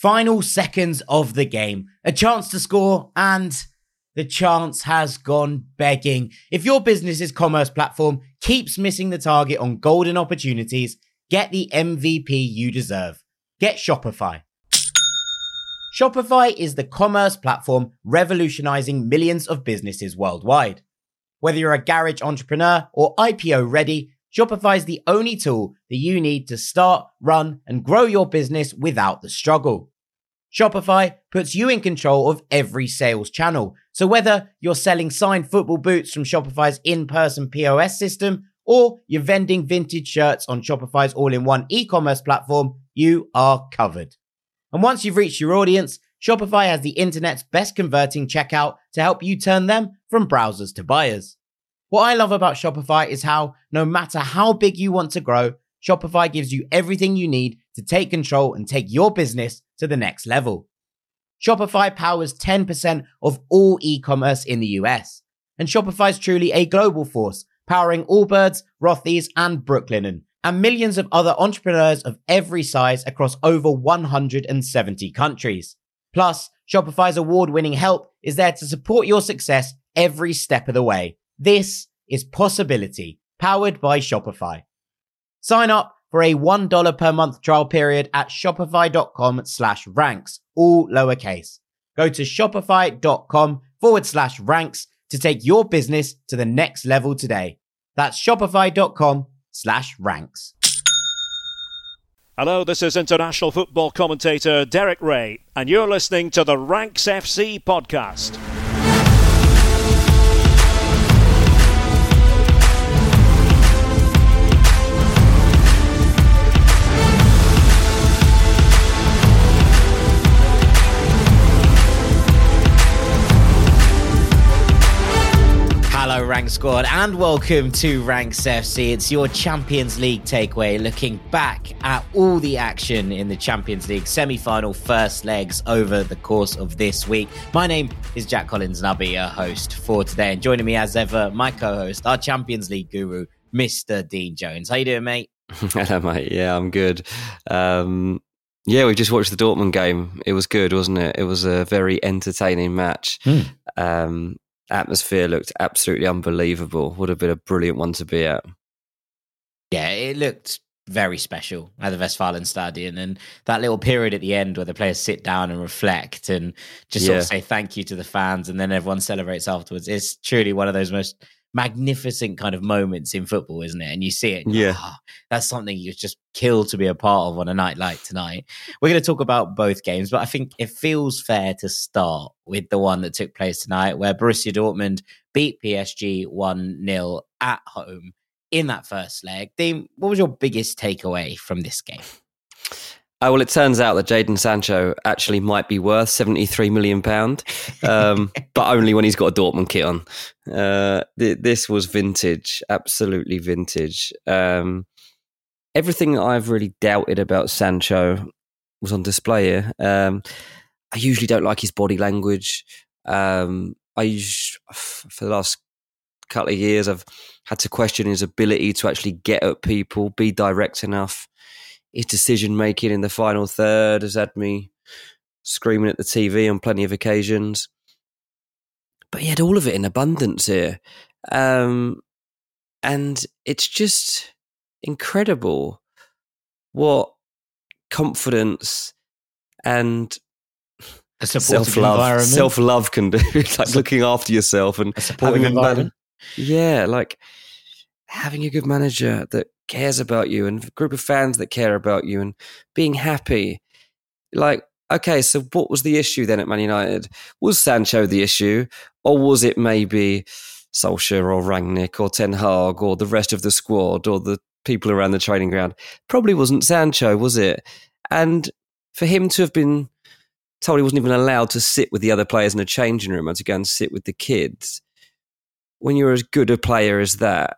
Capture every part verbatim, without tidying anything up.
Final seconds of the game, a chance to score, and the chance has gone begging. If your business's commerce platform keeps missing the target on golden opportunities, get the M V P you deserve. Get Shopify. Shopify is the commerce platform revolutionizing millions of businesses worldwide. Whether you're a garage entrepreneur or I P O ready, Shopify is the only tool that you need to start, run, and grow your business without the struggle. Shopify puts you in control of every sales channel. So whether you're selling signed football boots from Shopify's in-person P O S system, or you're vending vintage shirts on Shopify's all-in-one e-commerce platform, you are covered. And once you've reached your audience, Shopify has the internet's best converting checkout to help you turn them from browsers to buyers. What I love about Shopify is how, no matter how big you want to grow, Shopify gives you everything you need to take control and take your business to the next level. Shopify powers ten percent of all e-commerce in the U S. And Shopify is truly a global force, powering Allbirds, Rothy's, and Brooklinen, and millions of other entrepreneurs of every size across over one hundred seventy countries. Plus, Shopify's award-winning help is there to support your success every step of the way. This is Possibility, powered by Shopify. Sign up for a one dollar per month trial period at shopify.com slash ranks, all lowercase. Go to shopify.com forward slash ranks to take your business to the next level today. That's shopify.com slash ranks. Hello, this is international football commentator Derek Ray, and you're listening to the Ranks F C podcast. Hello, Ranks Squad, and welcome to Ranks F C. It's your Champions League takeaway, looking back at all the action in the Champions League semi-final first legs over the course of this week. My name is Jack Collins, and I'll be your host for today. And joining me as ever, my co-host, our Champions League guru, Mister Dean Jones. How you doing, mate? Hello, mate. Yeah, I'm good. Um, yeah, we just watched the Dortmund game. It was good, wasn't it? It was a very entertaining match. Mm. Um, Atmosphere looked absolutely unbelievable. Would have been a brilliant one to be at. Yeah, it looked very special at the Westfalenstadion, and that little period at the end where the players sit down and reflect and just sort yeah. of say thank you to the fans, and then everyone celebrates afterwards. It's truly one of those most magnificent kind of moments in football, isn't it? And you see it, and yeah, oh, that's something you just kill to be a part of on a night like tonight. We're going to talk about both games, but I think it feels fair to start with the one that took place tonight, where Borussia Dortmund beat P S G one nil at home in that first leg. Dean, what was your biggest takeaway from this game? Oh, well, it turns out that Jadon Sancho actually might be worth seventy-three million pounds, um, but only when he's got a Dortmund kit on. Uh, th- this was vintage, absolutely vintage. Um, everything that I've really doubted about Sancho was on display here. Um, I usually don't like his body language. Um, I usually, for the last couple of years, I've had to question his ability to actually get at people, be direct enough. His decision-making in the final third has had me screaming at the T V on plenty of occasions. But he had all of it in abundance here. Um, and it's just incredible what confidence and a supportive self-love, environment. self-love can do. It's like looking after yourself and a supportive having environment. A man- yeah, like having a good manager that cares about you and a group of fans that care about you and being happy. Like, okay, so what was the issue then at Man United? Was Sancho the issue, or was it maybe Solskjaer or Rangnick or Ten Hag or the rest of the squad or the people around the training ground? Probably wasn't Sancho, was it? And for him to have been told he wasn't even allowed to sit with the other players in a changing room and to go and sit with the kids, when you're as good a player as that,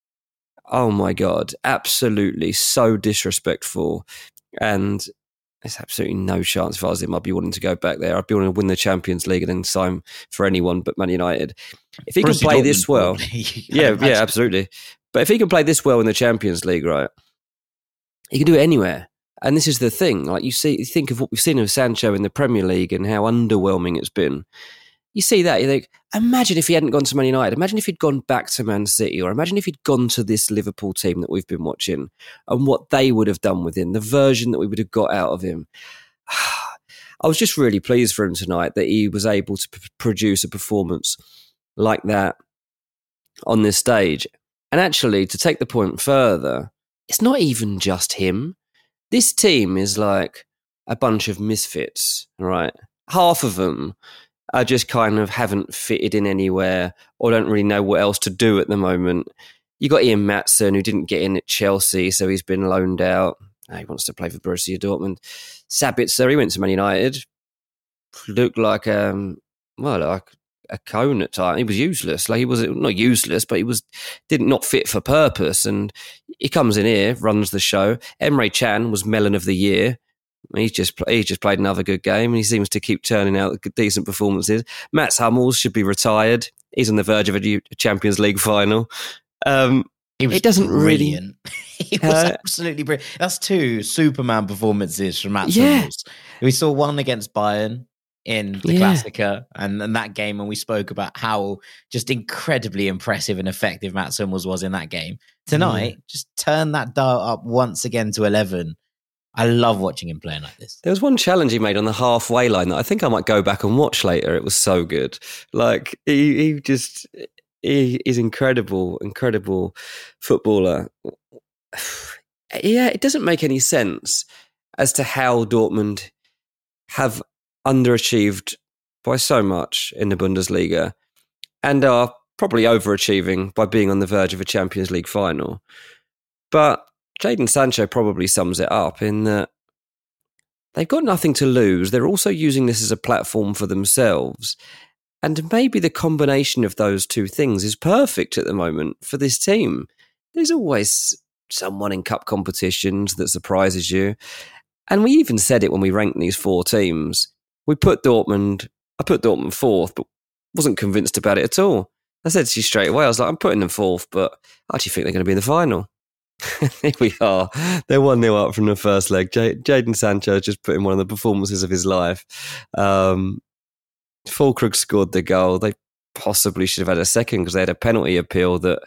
oh my God, absolutely so disrespectful. And there's absolutely no chance if I was him, I'd be wanting to go back there. I'd be wanting to win the Champions League and then sign for anyone but Man United. If he Borussia can play Dortmund, this well, yeah, imagine. yeah, absolutely. But if he can play this well in the Champions League, right, he can do it anywhere. And this is the thing, like you see, you think of what we've seen of Sancho in the Premier League and how underwhelming it's been. You see that, you think, imagine if he hadn't gone to Man United. Imagine if he'd gone back to Man City, or imagine if he'd gone to this Liverpool team that we've been watching and what they would have done with him, the version that we would have got out of him. I was just really pleased for him tonight that he was able to p- produce a performance like that on this stage. And actually, to take the point further, it's not even just him. This team is like a bunch of misfits, right? Half of them are just kind of haven't fitted in anywhere or don't really know what else to do at the moment. You got Ian Maatsen, who didn't get in at Chelsea, so he's been loaned out. He wants to play for Borussia Dortmund. Sabitzer, he went to Man United. Looked like, um, well, like a cone at times. He was useless. Like he was not useless, but he was did not fit for purpose. And he comes in here, runs the show. Emre Can was Melon of the Year. He's just he's just played another good game, and he seems to keep turning out decent performances. Mats Hummels should be retired. He's on the verge of a Champions League final. Um, He was it doesn't brilliant. really. He was Uh, absolutely brilliant. That's two Superman performances from Mats Yeah. Hummels. We saw one against Bayern in the Yeah. Klassiker, and, and that game, and we spoke about how just incredibly impressive and effective Mats Hummels was in that game. Tonight, just turn that dial up once again to eleven. I love watching him playing like this. There was one challenge he made on the halfway line that I think I might go back and watch later. It was so good. Like he, he just he is incredible, incredible footballer. Yeah, it doesn't make any sense as to how Dortmund have underachieved by so much in the Bundesliga and are probably overachieving by being on the verge of a Champions League final. But Jadon Sancho probably sums it up in that they've got nothing to lose. They're also using this as a platform for themselves. And maybe the combination of those two things is perfect at the moment for this team. There's always someone in cup competitions that surprises you. And we even said it when we ranked these four teams. We put Dortmund, I put Dortmund fourth, but wasn't convinced about it at all. I said to you straight away, I was like, I'm putting them fourth, but I actually think they're going to be in the final. Here we are. They're one nil up from the first leg. J- Jadon Sancho just put in one of the performances of his life. Um, Füllkrug scored the goal. They possibly should have had a second because they had a penalty appeal that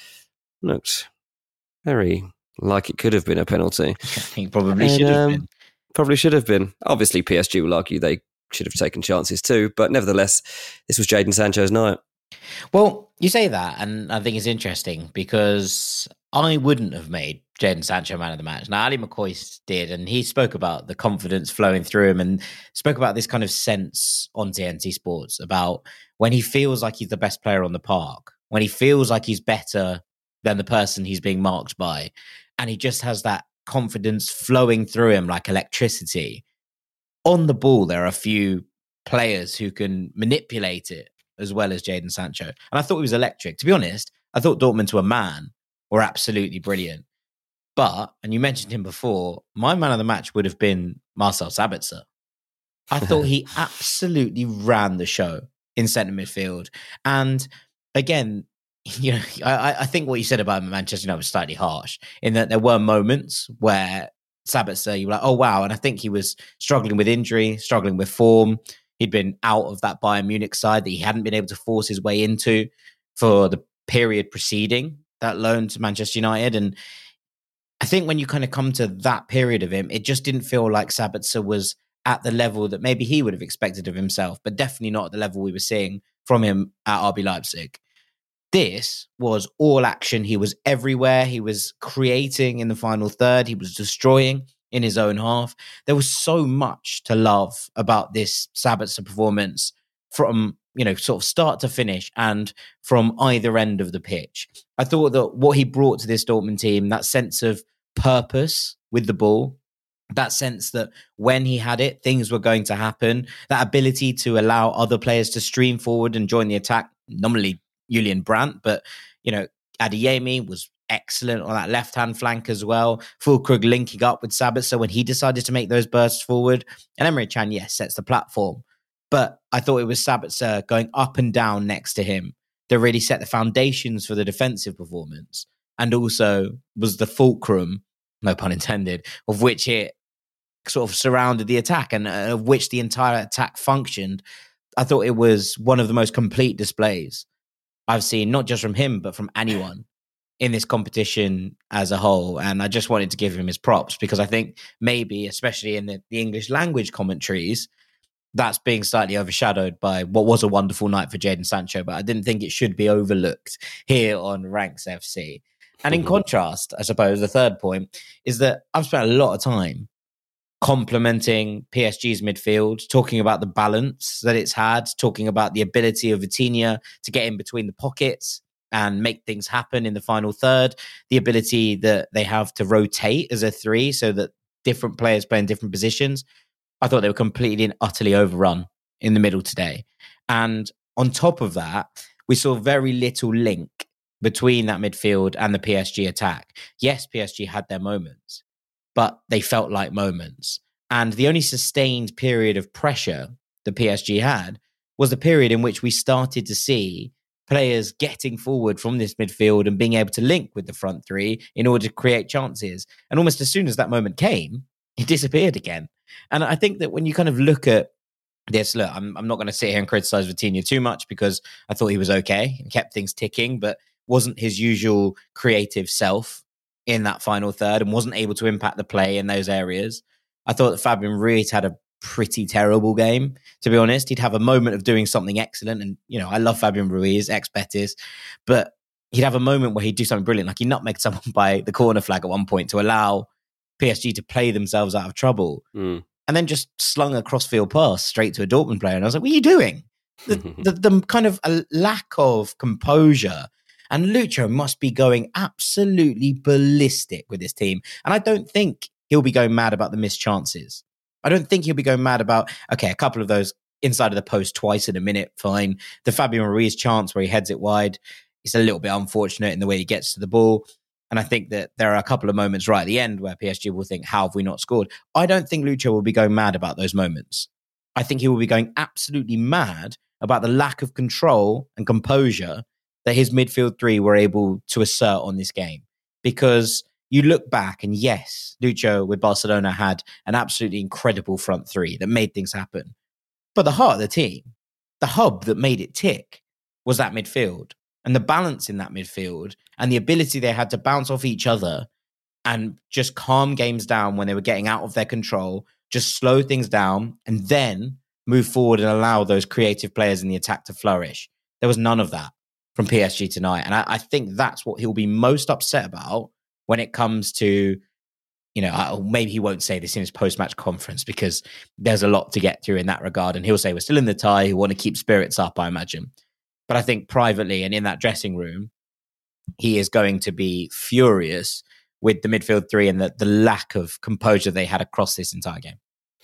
looked very like it could have been a penalty. I think probably And, should have um, been. Probably should have been. Obviously, P S G will argue they should have taken chances too, but nevertheless, this was Jadon Sancho's night. Well, you say that, and I think it's interesting because I wouldn't have made Jadon Sancho man of the match. Now, Ali McCoy did, and he spoke about the confidence flowing through him and spoke about this kind of sense on T N T Sports about when he feels like he's the best player on the park, when he feels like he's better than the person he's being marked by, and he just has that confidence flowing through him like electricity. On the ball, there are a few players who can manipulate it as well as Jadon Sancho. And I thought he was electric. To be honest, I thought Dortmund to a man were absolutely brilliant. But, and you mentioned him before, my man of the match would have been Marcel Sabitzer. I thought he absolutely ran the show in centre midfield. And again, you know, I, I think what you said about Manchester United was slightly harsh in that there were moments where Sabitzer, you were like, oh, wow. And I think he was struggling with injury, struggling with form. He'd been out of that Bayern Munich side that he hadn't been able to force his way into for the period preceding that loan to Manchester United. And I think when you kind of come to that period of him, it just didn't feel like Sabitzer was at the level that maybe he would have expected of himself, but definitely not at the level we were seeing from him at R B Leipzig. This was all action. He was everywhere. He was creating in the final third. He was destroying in his own half. There was so much to love about this Sabitzer performance from, you know, sort of start to finish and from either end of the pitch. I thought that what he brought to this Dortmund team, that sense of purpose with the ball, that sense that when he had it, things were going to happen, that ability to allow other players to stream forward and join the attack, nominally Julian Brandt, but, you know, Adeyemi was excellent on that left-hand flank as well. Füllkrug linking up with Sabitzer when he decided to make those bursts forward. And Emre Can, yes, sets the platform. But I thought it was Sabitzer going up and down next to him that really set the foundations for the defensive performance. And also was the fulcrum, no pun intended, of which it sort of surrounded the attack and uh, of which the entire attack functioned. I thought it was one of the most complete displays I've seen, not just from him, but from anyone in this competition as a whole. And I just wanted to give him his props because I think maybe, especially in the, the English language commentaries, that's being slightly overshadowed by what was a wonderful night for Jadon Sancho. But I didn't think it should be overlooked here on Ranks F C. And in contrast, I suppose, the third point is that I've spent a lot of time complimenting P S G's midfield, talking about the balance that it's had, talking about the ability of Vitinha to get in between the pockets and make things happen in the final third, the ability that they have to rotate as a three so that different players play in different positions. I thought they were completely and utterly overrun in the middle today. And on top of that, we saw very little link between that midfield and the P S G attack. Yes, P S G had their moments, but they felt like moments. And the only sustained period of pressure the P S G had was the period in which we started to see players getting forward from this midfield and being able to link with the front three in order to create chances. And almost as soon as that moment came, it disappeared again. And I think that when you kind of look at this, look, I'm, I'm not going to sit here and criticize Vitinha too much because I thought he was okay and kept things ticking, but wasn't his usual creative self in that final third and wasn't able to impact the play in those areas. I thought that Fabian Ruiz had a pretty terrible game, to be honest. He'd have a moment of doing something excellent. And, you know, I love Fabian Ruiz, ex-Betis, but he'd have a moment where he'd do something brilliant. Like he nutmegged someone by the corner flag at one point to allow P S G to play themselves out of trouble. Mm. And then just slung a crossfield pass straight to a Dortmund player. And I was like, what are you doing? The, the, the kind of a lack of composure. And Lucho must be going absolutely ballistic with this team. And I don't think he'll be going mad about the missed chances. I don't think he'll be going mad about, okay, a couple of those inside of the post twice in a minute, fine. The Fabian Ruiz chance where he heads it wide, it's a little bit unfortunate in the way he gets to the ball. And I think that there are a couple of moments right at the end where P S G will think, how have we not scored? I don't think Lucho will be going mad about those moments. I think he will be going absolutely mad about the lack of control and composure that his midfield three were able to assert on this game. Because you look back and yes, Lucho with Barcelona had an absolutely incredible front three that made things happen. But the heart of the team, the hub that made it tick was that midfield and the balance in that midfield and the ability they had to bounce off each other and just calm games down when they were getting out of their control, just slow things down and then move forward and allow those creative players in the attack to flourish. There was none of that from P S G tonight. And I, I think that's what he'll be most upset about when it comes to, you know, maybe he won't say this in his post-match conference because there's a lot to get through in that regard. And he'll say, we're still in the tie. We want to keep spirits up, I imagine. But I think privately and in that dressing room, he is going to be furious with the midfield three and the, the lack of composure they had across this entire game.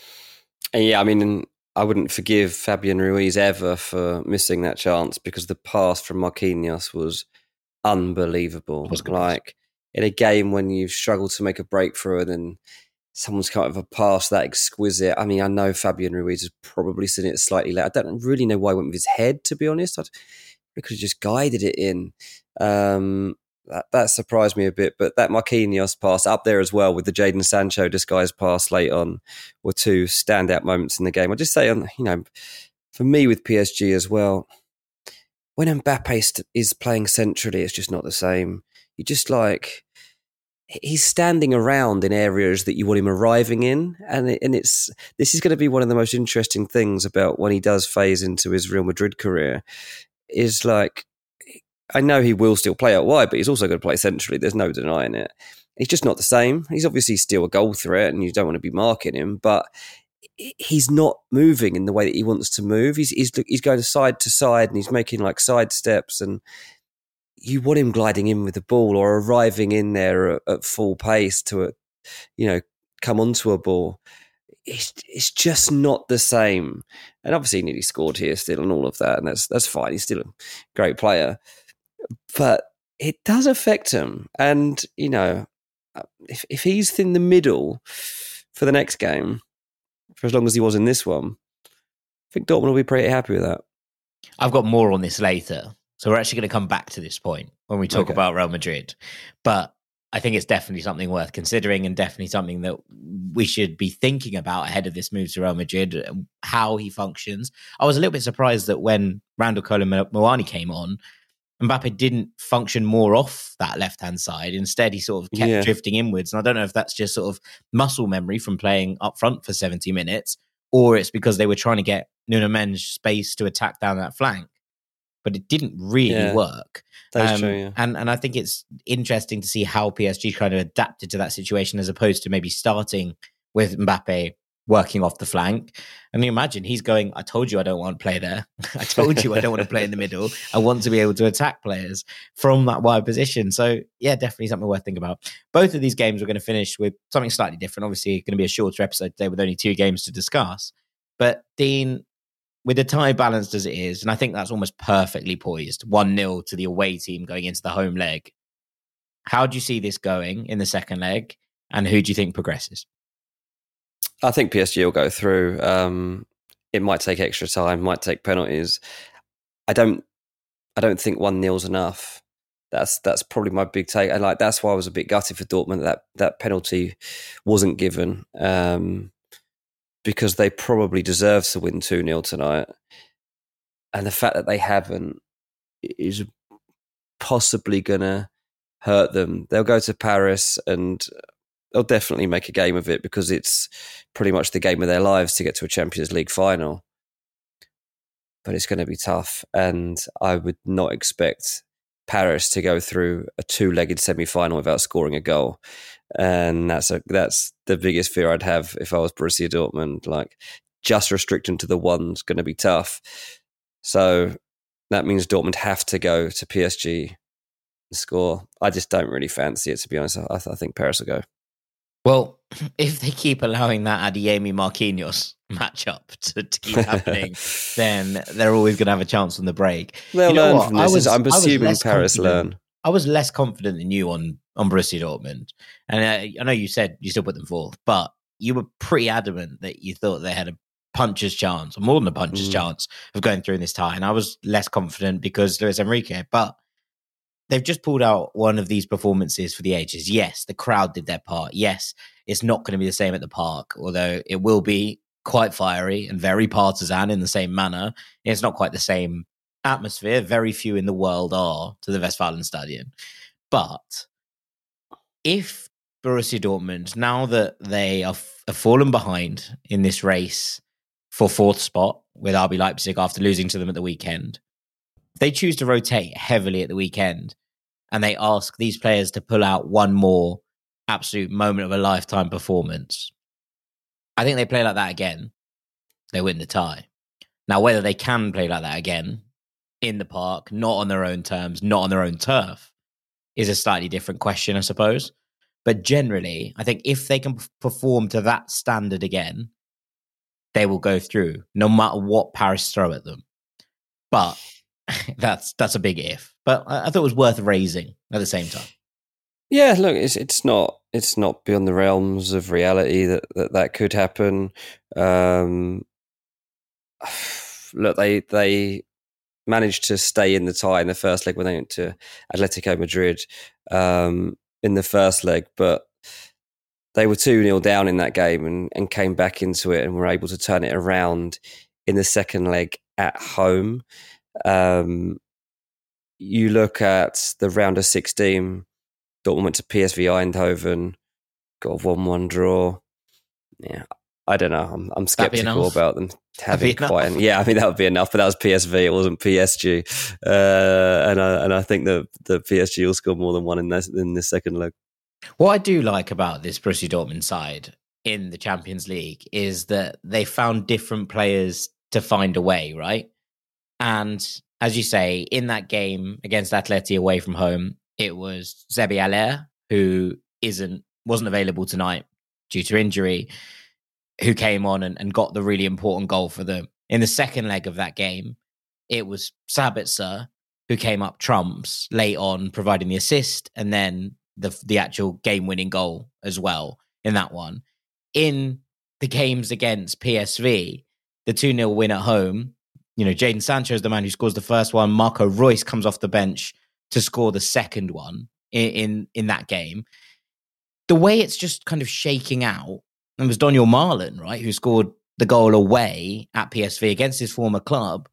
Yeah, I mean, I wouldn't forgive Fabian Ruiz ever for missing that chance because the pass from Marquinhos was unbelievable. Was like in a game when you've struggled to make a breakthrough and then someone's come out of a pass that exquisite. I mean, I know Fabian Ruiz has probably seen it slightly late. I don't really know why he went with his head, to be honest. I'd, he could have just guided it in. Um, that, that surprised me a bit. But that Marquinhos pass up there as well with the Jadon Sancho disguised pass late on were two standout moments in the game. I'll just say, on you know, for me with P S G as well, when Mbappe is playing centrally, it's just not the same. You just like... he's standing around in areas that you want him arriving in. And it, and it's this is going to be one of the most interesting things about when he does phase into his Real Madrid career is like, I know he will still play out wide, but he's also going to play centrally. There's no denying it. He's just not the same. He's obviously still a goal threat and you don't want to be marking him, but he's not moving in the way that he wants to move. He's, he's, he's going side to side and he's making like side steps and you want him gliding in with the ball or arriving in there at, at full pace to, a, you know, come onto a ball. It's it's just not the same. And obviously he nearly scored here still and all of that. And that's that's fine. He's still a great player. But it does affect him. And, you know, if if he's in the middle for the next game, for as long as he was in this one, I think Dortmund will be pretty happy with that. I've got more on this later. So we're actually going to come back to this point when we talk okay. about Real Madrid. But I think it's definitely something worth considering and definitely something that we should be thinking about ahead of this move to Real Madrid, how he functions. I was a little bit surprised that when Randall Kolo Muani came on, Mbappe didn't function more off that left-hand side. Instead, he sort of kept Yeah. drifting inwards. And I don't know if that's just sort of muscle memory from playing up front for seventy minutes, or it's because they were trying to get Nuno Mendes space to attack down that flank. But it didn't really Yeah, work. That's Um, true, yeah. and, and I think it's interesting to see how P S G kind of adapted to that situation as opposed to maybe starting with Mbappe working off the flank. And you imagine he's going, I told you I don't want to play there. I told you I don't want to play in the middle. I want to be able to attack players from that wide position. So, yeah, definitely something worth thinking about. Both of these games we're going to finish with something slightly different. Obviously, going to be a shorter episode today with only two games to discuss. But, Dean, with the tie balanced as it is, and I think that's almost perfectly poised, one nil to the away team going into the home leg. How do you see this going in the second leg? And who do you think progresses? I think P S G will go through. Um, it might take extra time, might take penalties. I don't I don't think one nil's enough. That's that's probably my big take. And like that's why I was a bit gutted for Dortmund that that penalty wasn't given. Um, because they probably deserve to win two nil tonight. And the fact that they haven't is possibly going to hurt them. They'll go to Paris and they'll definitely make a game of it because it's pretty much the game of their lives to get to a Champions League final. But it's going to be tough. And I would not expect Paris to go through a two-legged semi-final without scoring a goal. And that's a, that's the biggest fear I'd have if I was Borussia Dortmund. Like, just restricting to the one's going to be tough. So that means Dortmund have to go to P S G and score. I just don't really fancy it, to be honest. I, I think Paris will go. Well, if they keep allowing that Adeyemi Marquinhos matchup to, to keep happening, then they're always going to have a chance on the break. They'll you know learn what? from I this. was, I'm I was assuming less Paris confident- learn. I was less confident than you on, on Borussia Dortmund. And uh, I know you said you still put them fourth, but you were pretty adamant that you thought they had a puncher's chance, or more than a puncher's Mm. chance, of going through in this tie. And I was less confident because Luis Enrique. But they've just pulled out one of these performances for the ages. Yes, the crowd did their part. Yes, it's not going to be the same at the park, although it will be quite fiery and very partisan in the same manner. It's not quite the same atmosphere. Very few in the world are to the Westfalenstadion. But if Borussia Dortmund, now that they are f- have fallen behind in this race for fourth spot with R B Leipzig after losing to them at the weekend, they choose to rotate heavily at the weekend and they ask these players to pull out one more absolute moment of a lifetime performance, I think they play like that again, they win the tie. Now, whether they can play like that again in the park, not on their own terms, not on their own turf, is a slightly different question, I suppose. But generally, I think if they can perform to that standard again, they will go through, no matter what Paris throw at them. But that's that's a big if. But I, I thought it was worth raising at the same time. Yeah, look, it's it's not it's not beyond the realms of reality that that, that could happen. Um, look, they they managed to stay in the tie in the first leg when they went to Atletico Madrid um, in the first leg, but they were two nil down in that game and, and came back into it and were able to turn it around in the second leg at home. Um, you look at the round of sixteen, Dortmund went to P S V Eindhoven, got a one one draw. Yeah, I don't know. I'm, I'm skeptical about them having quite. An, yeah, I mean that would be enough, but that was P S V. It wasn't P S G, uh, and I and I think that the P S G will score more than one in this in this second leg. What I do like about this Borussia Dortmund side in the Champions League is that they found different players to find a way, right? And as you say, in that game against Atleti away from home, it was Zebi Aller, who isn't wasn't available tonight due to injury, who came on and, and got the really important goal for them. In the second leg of that game, it was Sabitzer who came up trumps late on, providing the assist, and then the the actual game-winning goal as well in that one. In the games against P S V, the two nil win at home, you know, Jadon Sancho is the man who scores the first one. Marco Reus comes off the bench to score the second one. in, in, in that game. The way it's just kind of shaking out, and it was Daniel Marlin, right, who scored the goal away at P S V against his former club.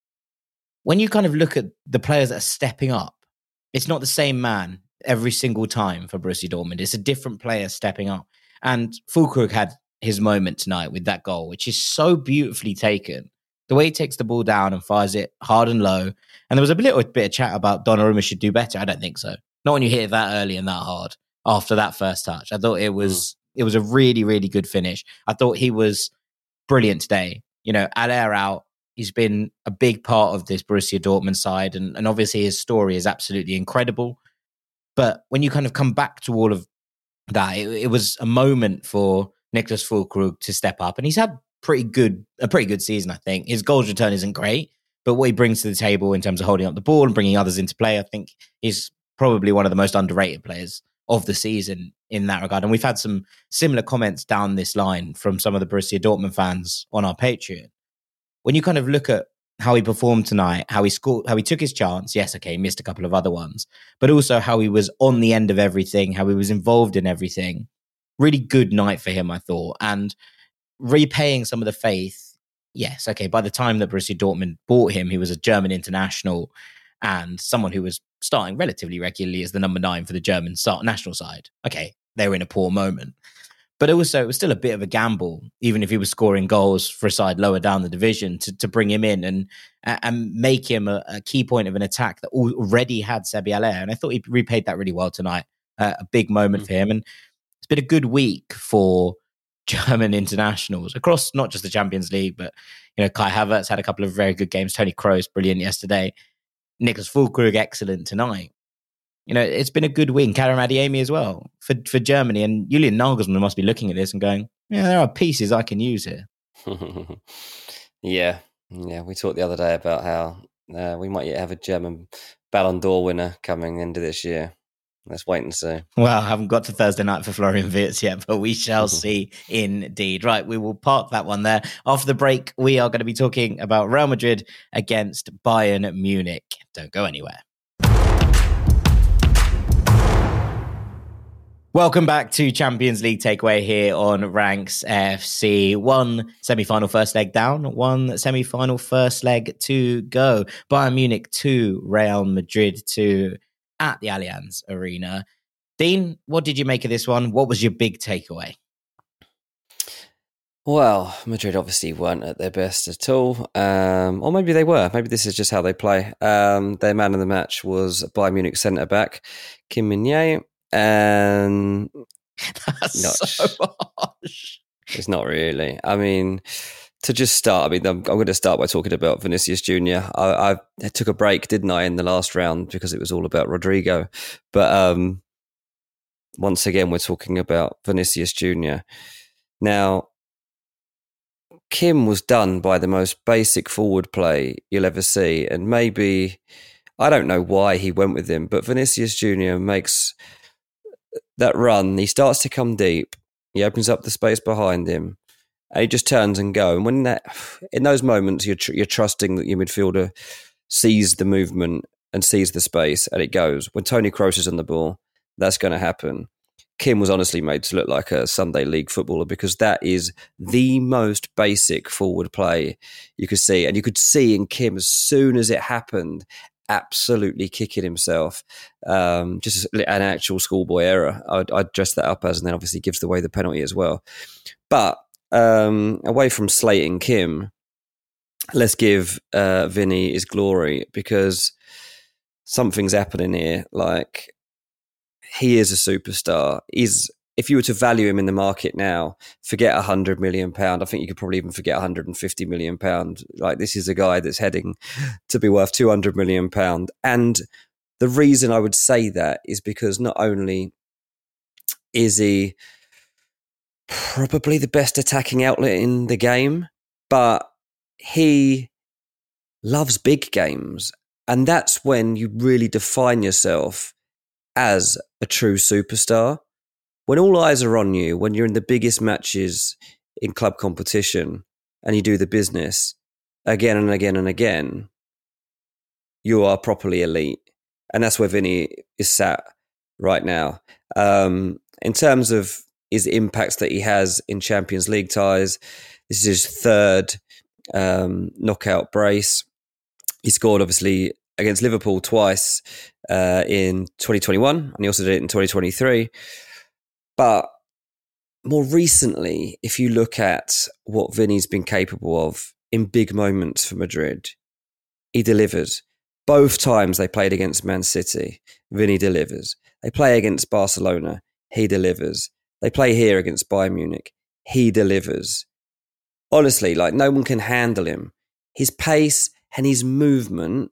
When you kind of look at the players that are stepping up, it's not the same man every single time for Borussia Dortmund. It's a different player stepping up. And Füllkrug had his moment tonight with that goal, which is so beautifully taken. The way he takes the ball down and fires it hard and low. And there was a little bit of chat about Donnarumma should do better. I don't think so. Not when you hit it that early and that hard after that first touch. I thought it was mm. it was a really, really good finish. I thought he was brilliant today. You know, Aller out. He's been a big part of this Borussia Dortmund side. And, and obviously his story is absolutely incredible. But when you kind of come back to all of that, it, it was a moment for Niklas Füllkrug to step up. And he's had pretty good a pretty good season, I think. His goals return isn't great, but what he brings to the table in terms of holding up the ball and bringing others into play, I think is probably one of the most underrated players of the season in that regard. And we've had some similar comments down this line from some of the Borussia Dortmund fans on our Patreon. When you kind of look at how he performed tonight, how he scored, how he took his chance. Yes, okay, he missed a couple of other ones, but also how he was on the end of everything, how he was involved in everything. Really good night for him, I thought. And repaying some of the faith. Yes, okay, by the time that Borussia Dortmund bought him, he was a German international and someone who was starting relatively regularly as the number nine for the German national side. Okay, they were in a poor moment. But also, it was still a bit of a gamble, even if he was scoring goals for a side lower down the division, to, to bring him in and and make him a, a key point of an attack that already had Sebi Aller. And I thought he repaid that really well tonight. Uh, a big moment mm-hmm. for him. And it's been a good week for German internationals across not just the Champions League, but you know, Kai Havertz had a couple of very good games. Toni Kroos, brilliant yesterday. Niklas Füllkrug, excellent tonight. You know, it's been a good win. Karim Adeyemi as well for, for Germany. And Julian Nagelsmann must be looking at this and going, yeah, there are pieces I can use here. yeah. Yeah. We talked the other day about how uh, we might yet have a German Ballon d'Or winner coming into this year. Let's wait and see. Well, I haven't got to Thursday night for Florian Wirtz yet, but we shall see indeed. Right, we will park that one there. After the break, we are going to be talking about Real Madrid against Bayern Munich. Don't go anywhere. Welcome back to Champions League Takeaway here on Ranks F C. One semi-final first leg down, one semi-final first leg to go. Bayern Munich two, Real Madrid two at the Allianz Arena. Dean, what did you make of this one? What was your big takeaway? Well, Madrid obviously weren't at their best at all. Um, or maybe they were. Maybe this is just how they play. Um, their man of the match was Bayern Munich centre-back, Kim Min-jae. And That's not, so harsh. It's not really. I mean, to just start, I mean, I'm, I'm going to start by talking about Vinicius Junior I, I took a break, didn't I, in the last round because it was all about Rodrigo. But um, once again, we're talking about Vinicius Junior Now, Kim was done by the most basic forward play you'll ever see. And maybe, I don't know why he went with him, but Vinicius Junior makes that run. He starts to come deep. He opens up the space behind him. And he just turns and go. And when that, in those moments, you're tr- you're trusting that your midfielder sees the movement and sees the space, and it goes. When Toni Kroos is on the ball, that's going to happen. Kim was honestly made to look like a Sunday League footballer because that is the most basic forward play you could see. And you could see in Kim, as soon as it happened, absolutely kicking himself. Um, just an actual schoolboy error. I'd, I'd dress that up as, and then obviously gives away the penalty as well. But um, away from slating Kim, let's give uh, Vinny his glory because something's happening here. Like, he is a superstar. He's, if you were to value him in the market now, forget one hundred million pounds. I think you could probably even forget one hundred fifty million pounds. Like, this is a guy that's heading to be worth two hundred million pounds. And the reason I would say that is because not only is he probably the best attacking outlet in the game, but he loves big games. And that's when you really define yourself as a true superstar. When all eyes are on you, when you're in the biggest matches in club competition and you do the business again and again and again, you are properly elite. And that's where Vinny is sat right now. Um, in terms of his impacts that he has in Champions League ties, this is his third um, knockout brace. He scored, obviously, against Liverpool twice uh, in twenty twenty-one, and he also did it in twenty twenty-three. But more recently, if you look at what Vinny's been capable of in big moments for Madrid, he delivers. Both times they played against Man City, Vinny delivers. They play against Barcelona, he delivers. They play here against Bayern Munich, he delivers. Honestly, like, no one can handle him. His pace and his movement,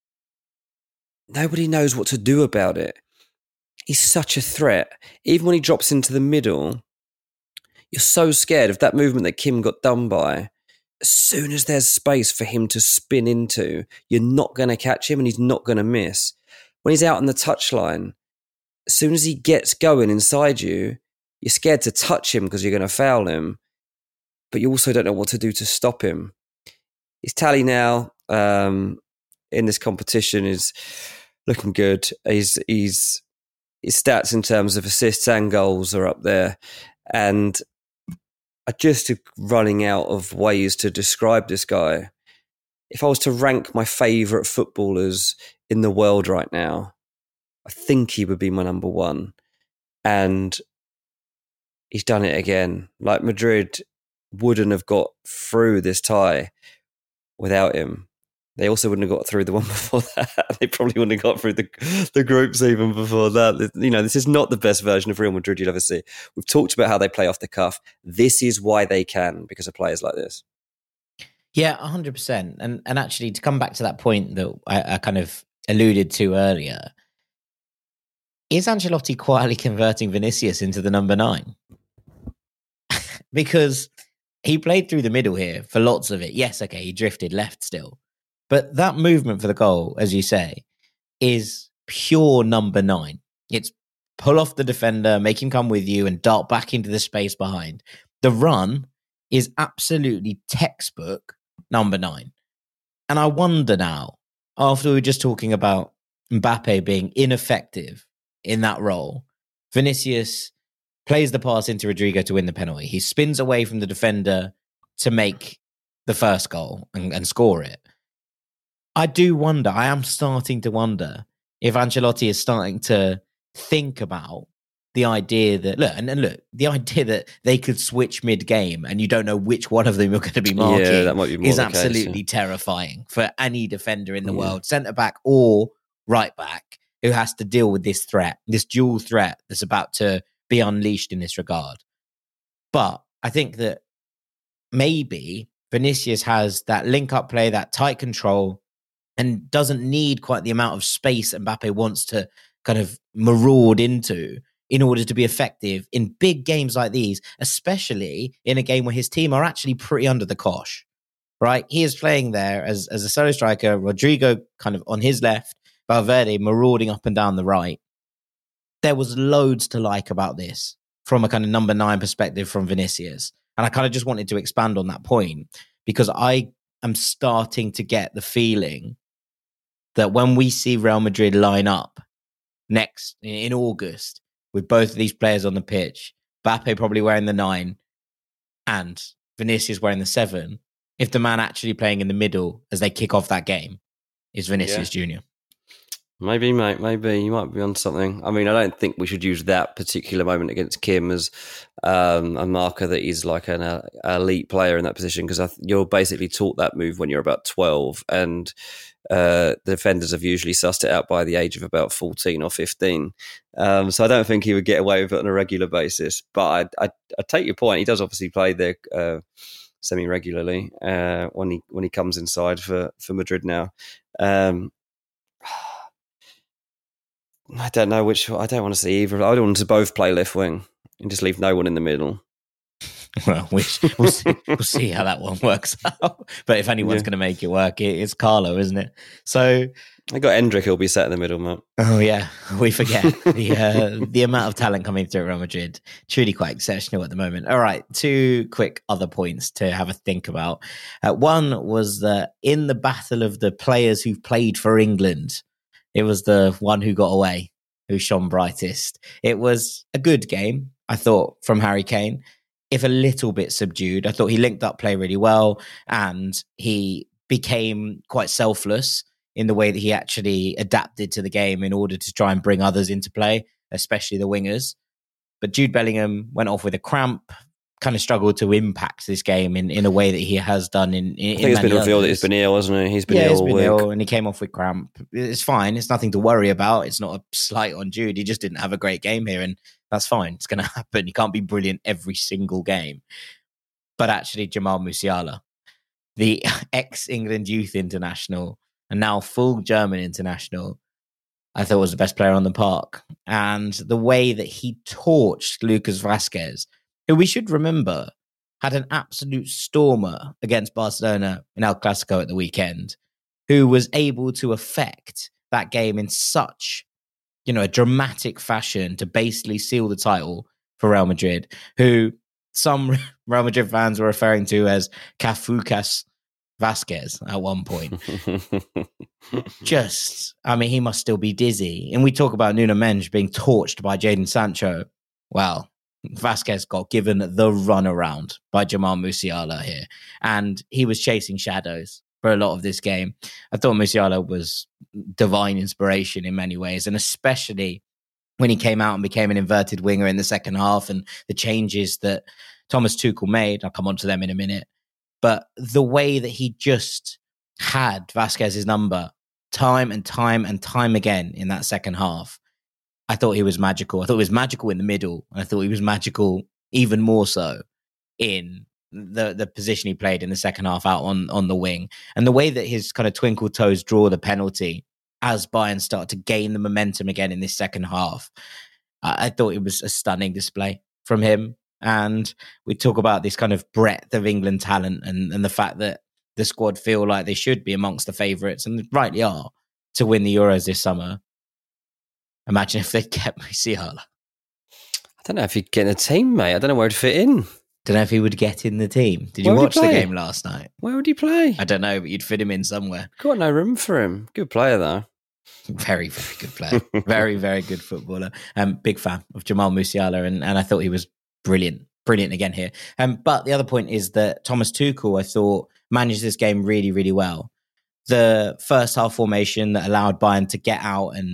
nobody knows what to do about it. He's such a threat. Even when he drops into the middle, you're so scared of that movement that Kim got done by. As soon as there's space for him to spin into, you're not going to catch him and he's not going to miss. When he's out on the touchline, as soon as he gets going inside you, you're scared to touch him because you're going to foul him, but you also don't know what to do to stop him. His tally now um, in this competition is looking good. He's, he's, his stats in terms of assists and goals are up there. And I just running out of ways to describe this guy. If I was to rank my favourite footballers in the world right now, I think he would be my number one. And he's done it again. Like, Madrid wouldn't have got through this tie without him. They also wouldn't have got through the one before that. They probably wouldn't have got through the the groups even before that. You know, this is not the best version of Real Madrid you'd ever see. We've talked about how they play off the cuff. This is why they can, because of players like this. Yeah, one hundred percent. And and actually, to come back to that point that I, I kind of alluded to earlier, is Ancelotti quietly converting Vinicius into the number nine? Because he played through the middle here for lots of it. Yes, okay, he drifted left still. But that movement for the goal, as you say, is pure number nine. It's pull off the defender, make him come with you and dart back into the space behind. The run is absolutely textbook number nine. And I wonder now, after we were just talking about Mbappe being ineffective in that role, Vinicius plays the pass into Rodrigo to win the penalty. He spins away from the defender to make the first goal and, and score it. I do wonder, I am starting to wonder if Ancelotti is starting to think about the idea that, look, and, and look, the idea that they could switch mid-game and you don't know which one of them you're going to be marking yeah, that might be more is the absolutely case, yeah. terrifying for any defender in the yeah. world, centre-back or right-back, who has to deal with this threat, this dual threat that's about to be unleashed in this regard. But I think that maybe Vinicius has that link-up play, that tight control, and doesn't need quite the amount of space Mbappe wants to kind of maraud into in order to be effective in big games like these, especially in a game where his team are actually pretty under the cosh, right? He is playing there as, as a solo striker, Rodrigo kind of on his left, Valverde marauding up and down the right. There was loads to like about this from a kind of number nine perspective from Vinicius. And I kind of just wanted to expand on that point because I am starting to get the feeling that when we see Real Madrid line up next in August with both of these players on the pitch, Mbappe probably wearing the nine and Vinicius wearing the seven, if the man actually playing in the middle as they kick off that game is Vinicius yeah. Junior Maybe, mate, maybe. You might be on something. I mean, I don't think we should use that particular moment against Kim as um, a marker that he's like an uh, elite player in that position, because th- you're basically taught that move when you're about twelve, and uh, the defenders have usually sussed it out by the age of about fourteen or fifteen. Um, so I don't think he would get away with it on a regular basis. But I, I, I take your point. He does obviously play there uh, semi-regularly uh, when he when he comes inside for, for Madrid now. Um I don't know which. I don't want to see either. I don't want to both play left wing and just leave no one in the middle. Well, we, we'll, see, we'll see how that one works out. But if anyone's yeah. going to make it work, it, it's Carlo, isn't it? So I got Endrick. He'll be sat in the middle, mate. Oh yeah, we forget the uh, the amount of talent coming through Real Madrid. Truly quite exceptional at the moment. All right, two quick other points to have a think about. Uh, one was that in the battle of the players who've played for England, it was the one who got away who shone brightest. It was a good game, I thought, from Harry Kane, if a little bit subdued. I thought he linked up play really well, and he became quite selfless in the way that he actually adapted to the game in order to try and bring others into play, especially the wingers. But Jude Bellingham went off with a cramp, kind of struggled to impact this game in, in a way that he has done in, in I think it's been revealed others. that he's been ill, hasn't he? He's been yeah, ill he's all been week. ill, and he came off with cramp. It's fine. It's nothing to worry about. It's not a slight on Jude. He just didn't have a great game here, and that's fine. It's going to happen. He can't be brilliant every single game. But actually, Jamal Musiala, the ex-England youth international and now full German international, I thought was the best player on the park. And the way that he torched Lucas Vazquez, who we should remember had an absolute stormer against Barcelona in El Clasico at the weekend, who was able to affect that game in such, you know, a dramatic fashion to basically seal the title for Real Madrid, who some Real Madrid fans were referring to as Cafucas Vazquez at one point. Just, I mean, he must still be dizzy. And we talk about Nuno Mendes being torched by Jadon Sancho. Well, Vazquez got given the runaround by Jamal Musiala here. And he was chasing shadows for a lot of this game. I thought Musiala was divine inspiration in many ways, and especially when he came out and became an inverted winger in the second half, and the changes that Thomas Tuchel made. I'll come on to them in a minute. But the way that he just had Vazquez's number time and time and time again in that second half, I thought he was magical. I thought he was magical in the middle. And I thought he was magical even more so in the, the position he played in the second half out on, on the wing. And the way that his kind of twinkle toes draw the penalty as Bayern start to gain the momentum again in this second half, I, I thought it was a stunning display from him. And we talk about this kind of breadth of England talent and, and the fact that the squad feel like they should be amongst the favourites, and rightly are, to win the Euros this summer. Imagine if they'd kept Musiala. I don't know if he'd get in a team, mate. I don't know where he'd fit in. Don't know if he would get in the team. Did you Where would watch he the play? game last night? Where would he play? I don't know, but you'd fit him in somewhere. Got no room for him. Good player, though. Very, very good player. Very, very good footballer. Um, big fan of Jamal Musiala, and, and I thought he was brilliant. Brilliant again here. Um, but the other point is that Thomas Tuchel, I thought, managed this game really, really well. The first half formation that allowed Bayern to get out and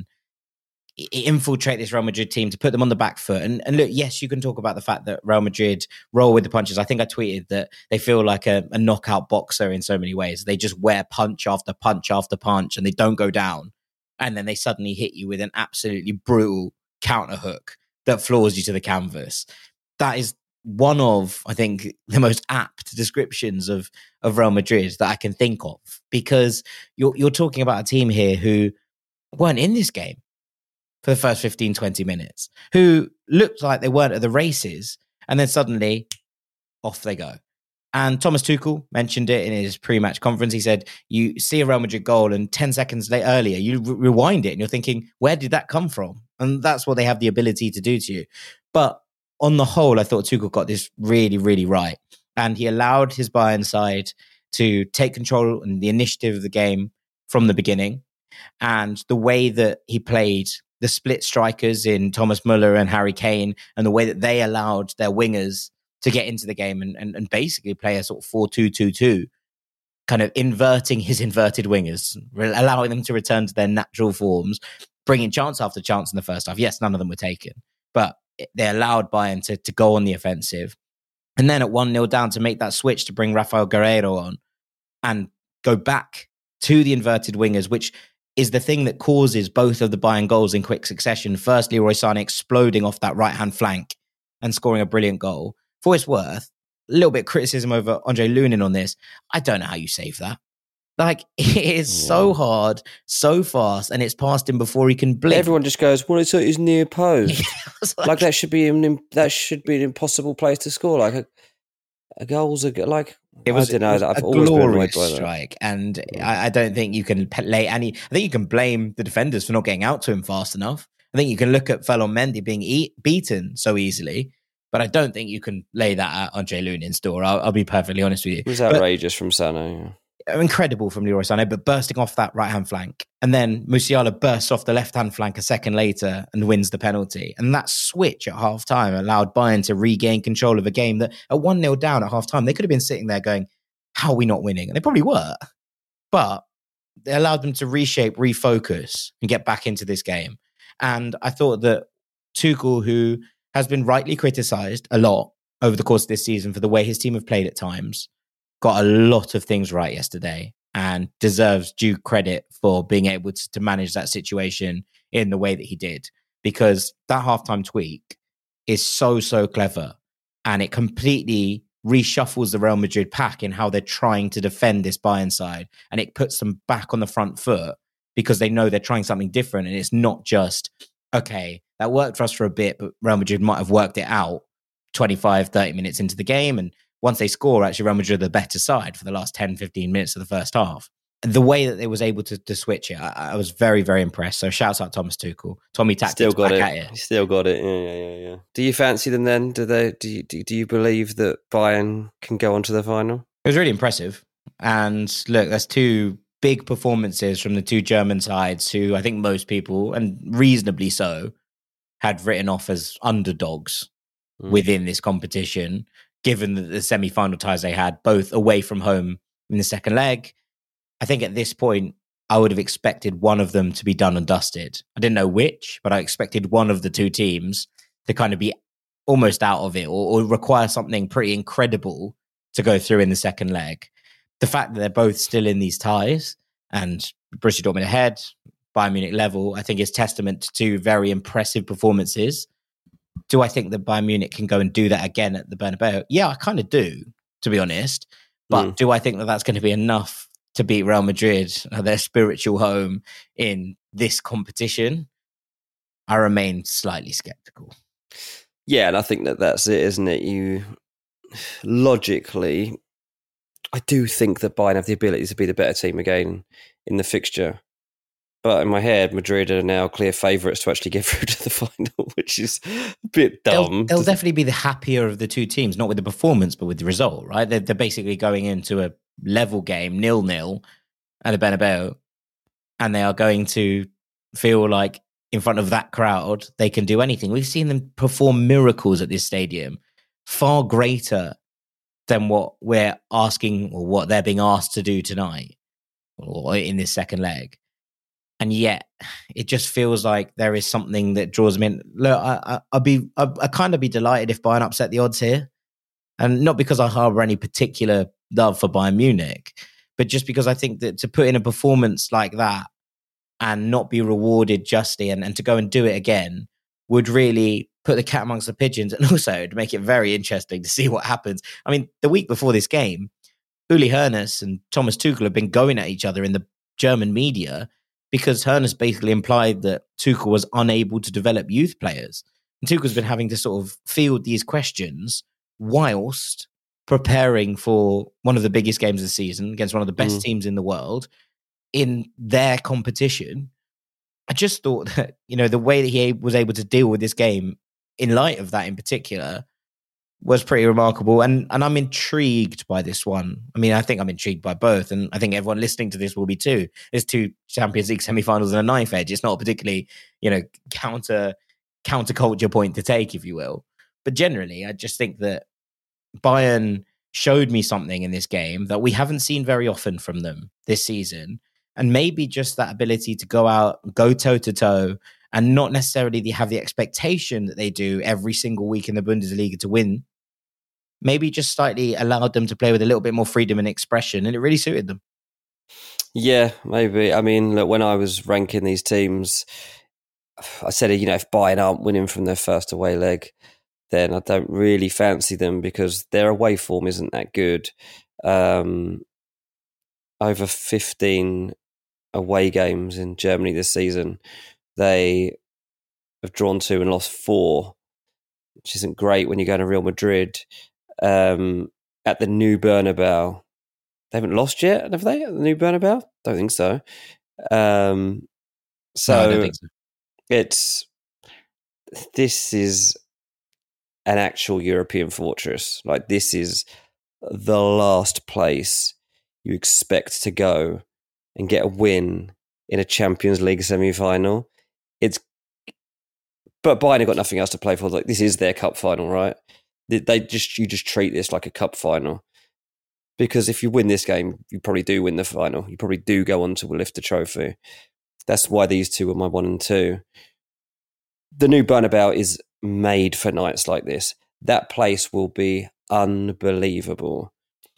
infiltrate this Real Madrid team, to put them on the back foot. And, and look, yes, you can talk about the fact that Real Madrid roll with the punches. I think I tweeted that they feel like a, a knockout boxer in so many ways. They just wear punch after punch after punch, and they don't go down. And then they suddenly hit you with an absolutely brutal counter hook that floors you to the canvas. That is one of, I think, the most apt descriptions of, of Real Madrid that I can think of, because you're, you're talking about a team here who weren't in this game for the first fifteen, twenty minutes, who looked like they weren't at the races, and then suddenly off they go. And Thomas Tuchel mentioned it in his pre-match conference. He said, you see a Real Madrid goal and ten seconds later, earlier, you re- rewind it and you're thinking, where did that come from? And that's what they have the ability to do to you. But on the whole, I thought Tuchel got this really, really right. And he allowed his Bayern side to take control and the initiative of the game from the beginning. And the way that he played the split strikers in Thomas Muller and Harry Kane, and the way that they allowed their wingers to get into the game and, and, and basically play a sort of four two two two, kind of inverting his inverted wingers, allowing them to return to their natural forms, bringing chance after chance in the first half. Yes, none of them were taken, but they allowed Bayern to, to go on the offensive. And then at one nil down, to make that switch to bring Rafael Guerreiro on and go back to the inverted wingers, which is the thing that causes both of the Bayern goals in quick succession. First, Leroy Sané exploding off that right-hand flank and scoring a brilliant goal. For its worth, a little bit of criticism over Andre Lunin on this. I don't know how you save that. Like, it is yeah. so hard, so fast, and it's past him before he can blink. Everyone just goes, well, it's at his near post. like, like, that should be an that should be an impossible place to score. Like, a, a goal's a, like, it was, I don't know. It was I've a always been glorious annoyed by that. strike, and I, I don't think you can lay any. I think you can blame the defenders for not getting out to him fast enough. I think you can look at Ferland Mendy being e- beaten so easily, but I don't think you can lay that at Andre Lunin's door. I'll, I'll be perfectly honest with you. It was outrageous but, from Sané. Yeah. incredible from Leroy Sané, but bursting off that right-hand flank. And then Musiala bursts off the left-hand flank a second later and wins the penalty. And that switch at half-time allowed Bayern to regain control of a game that at one nil down at half-time, they could have been sitting there going, how are we not winning? And they probably were. But they allowed them to reshape, refocus, and get back into this game. And I thought that Tuchel, who has been rightly criticised a lot over the course of this season for the way his team have played at times, got a lot of things right yesterday and deserves due credit for being able to, to manage that situation in the way that he did. Because that halftime tweak is so, so clever. And it completely reshuffles the Real Madrid pack in how they're trying to defend this Bayern side. And it puts them back on the front foot because they know they're trying something different. And it's not just, okay, that worked for us for a bit, but Real Madrid might have worked it out twenty-five, thirty minutes into the game. And once they score, actually, Real Madrid are the better side for the last ten, fifteen minutes of the first half. The way that they was able to, to switch it, I, I was very, very impressed. So shouts out Thomas Tuchel. Tommy Tactics still got back it. at it. Still got it. Yeah, yeah, yeah, yeah. Do you fancy them then? Do they? Do you, do, do you believe that Bayern can go on to the final? It was really impressive. And look, there's two big performances from the two German sides who I think most people, and reasonably so, had written off as underdogs mm. within this competition, given the, the semi-final ties they had, both away from home in the second leg. I think at this point, I would have expected one of them to be done and dusted. I didn't know which, but I expected one of the two teams to kind of be almost out of it or, or require something pretty incredible to go through in the second leg. The fact that they're both still in these ties and Borussia Dortmund ahead, Bayern Munich level, I think is testament to two very impressive performances. Do I think that Bayern Munich can go and do that again at the Bernabeu? Yeah, I kind of do, to be honest. But mm. do I think that that's going to be enough to beat Real Madrid, their spiritual home, in this competition? I remain slightly skeptical. Yeah, and I think that that's it, isn't it? You logically, I do think that Bayern have the ability to be the better team again in the fixture. But in my head, Madrid are now clear favourites to actually get through to the final, which is a bit dumb. They'll, they'll definitely be the happier of the two teams, not with the performance, but with the result, right? They're, they're basically going into a level game, nil-nil, at the Bernabeu, and they are going to feel like in front of that crowd, they can do anything. We've seen them perform miracles at this stadium, far greater than what we're asking or what they're being asked to do tonight or in this second leg. And yet, it just feels like there is something that draws them in. Look, I, I, I'd be, I, I kind of be delighted if Bayern upset the odds here, and not because I harbour any particular love for Bayern Munich, but just because I think that to put in a performance like that and not be rewarded justly, and, and to go and do it again, would really put the cat amongst the pigeons, and also it'd make it very interesting to see what happens. I mean, the week before this game, Uli Hoeneß and Thomas Tuchel have been going at each other in the German media, because Hoeneß basically implied that Tuchel was unable to develop youth players. And Tuchel's been having to sort of field these questions whilst preparing for one of the biggest games of the season against one of the best mm. teams in the world in their competition. I just thought that, you know, the way that he was able to deal with this game in light of that in particular was pretty remarkable. And and I'm intrigued by this one. I mean, I think I'm intrigued by both. And I think everyone listening to this will be too. There's two Champions League semi-finals and a knife edge. It's not a particularly, you know, counter counterculture point to take, if you will. But generally, I just think that Bayern showed me something in this game that we haven't seen very often from them this season. And maybe just that ability to go out, go toe-to-toe, and not necessarily have the expectation that they do every single week in the Bundesliga to win. Maybe just slightly allowed them to play with a little bit more freedom and expression, and it really suited them. Yeah, maybe. I mean, look, when I was ranking these teams, I said, you know, if Bayern aren't winning from their first away leg, then I don't really fancy them because their away form isn't that good. Um, over fifteen away games in Germany this season, they have drawn two and lost four, which isn't great when you go to Real Madrid. Um, at the new Bernabeu, they haven't lost yet, have they? At the new Bernabeu? Don't think so. Um, so, no, I don't think so. It's this is an actual European fortress. Like, this is the last place you expect to go and get a win in a Champions League semi-final. It's, but Bayern have got nothing else to play for. Like, this is their cup final, right? They, they just you just treat this like a cup final, because if you win this game, you probably do win the final. You probably do go on to lift the trophy. That's why these two are my one and two. The new Bernabeu is made for nights like this. That place will be unbelievable.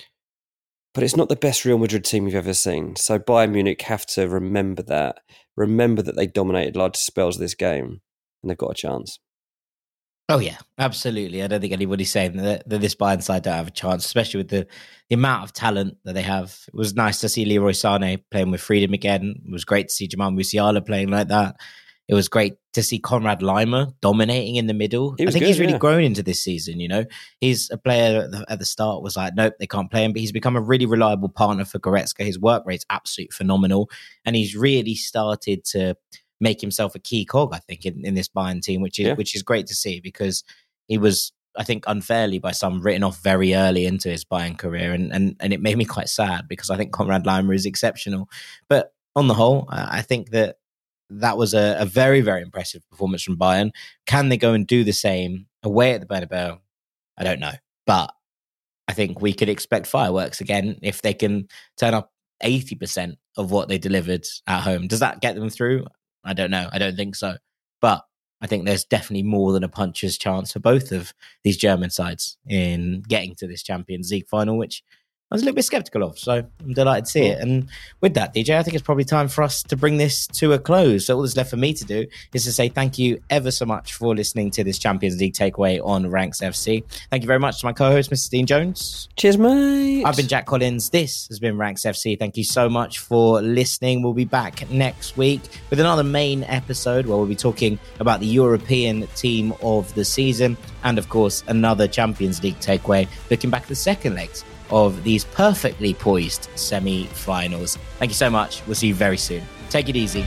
But it's not the best Real Madrid team you've ever seen. So Bayern Munich have to remember that. Remember that they dominated large spells of this game, and they've got a chance. Oh, yeah, absolutely. I don't think anybody's saying that, that this Bayern side don't have a chance, especially with the, the amount of talent that they have. It was nice to see Leroy Sané playing with freedom again. It was great to see Jamal Musiala playing like that. It was great to see Konrad Laimer dominating in the middle. I think good, he's really yeah. grown into this season, you know. He's a player at the, at the start was like, nope, they can't play him, but he's become a really reliable partner for Goretzka. His work rate's absolutely phenomenal, and he's really started to make himself a key cog, I think, in, in this Bayern team, which is yeah. which is great to see, because he was, I think, unfairly by some written off very early into his Bayern career, and and and it made me quite sad, because I think Konrad Laimer is exceptional. But on the whole, I think that that was a, a very, very impressive performance from Bayern. Can they go and do the same away at the Bernabeu? I don't know. But I think we could expect fireworks again if they can turn up eighty percent of what they delivered at home. Does that get them through? I don't know. I don't think so. But I think there's definitely more than a puncher's chance for both of these German sides in getting to this Champions League final, which I was a little bit skeptical of, so I'm delighted to see it. And with that, D J, I think it's probably time for us to bring this to a close. So all that's left for me to do is to say thank you ever so much for listening to this Champions League takeaway on Ranks F C. Thank you very much to my co-host, Mister Dean Jones. Cheers, mate. I've been Jack Collins. This has been Ranks F C. Thank you so much for listening. We'll be back next week with another main episode where we'll be talking about the European team of the season and, of course, another Champions League takeaway, looking back at the second legs of these perfectly poised semi-finals. Thank you so much. We'll see you very soon. Take it easy.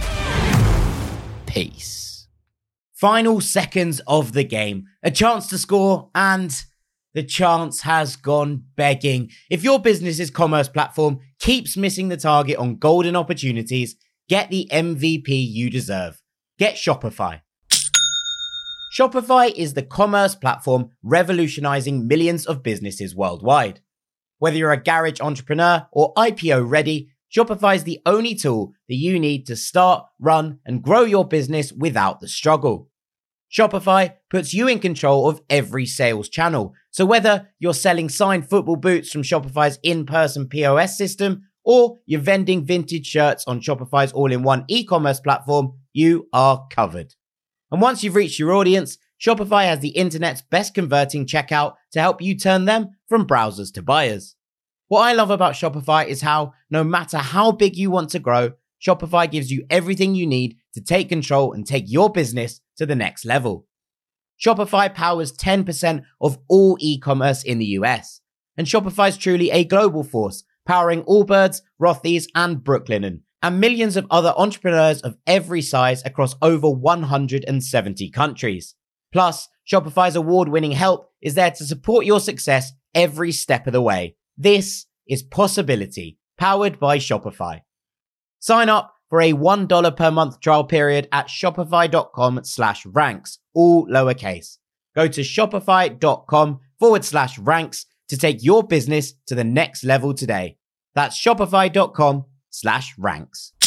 Peace. Final seconds of the game. A chance to score, and the chance has gone begging. If your business's commerce platform keeps missing the target on golden opportunities, get the M V P you deserve. Get Shopify. Shopify is the commerce platform revolutionizing millions of businesses worldwide. Whether you're a garage entrepreneur or I P O ready, Shopify is the only tool that you need to start, run, and grow your business without the struggle. Shopify puts you in control of every sales channel. So whether you're selling signed football boots from Shopify's in-person P O S system, or you're vending vintage shirts on Shopify's all-in-one e-commerce platform, you are covered. And once you've reached your audience, Shopify has the internet's best converting checkout to help you turn them from browsers to buyers. What I love about Shopify is how, no matter how big you want to grow, Shopify gives you everything you need to take control and take your business to the next level. Shopify powers ten percent of all e-commerce in the U S. And Shopify is truly a global force, powering Allbirds, Rothy's, and Brooklinen, and millions of other entrepreneurs of every size across over one hundred seventy countries. Plus, Shopify's award-winning help is there to support your success every step of the way. This is Possibility, powered by Shopify. Sign up for a one dollar per month trial period at shopify.com slash ranks, all lowercase. Go to shopify.com forward slash ranks to take your business to the next level today. That's shopify.com slash ranks.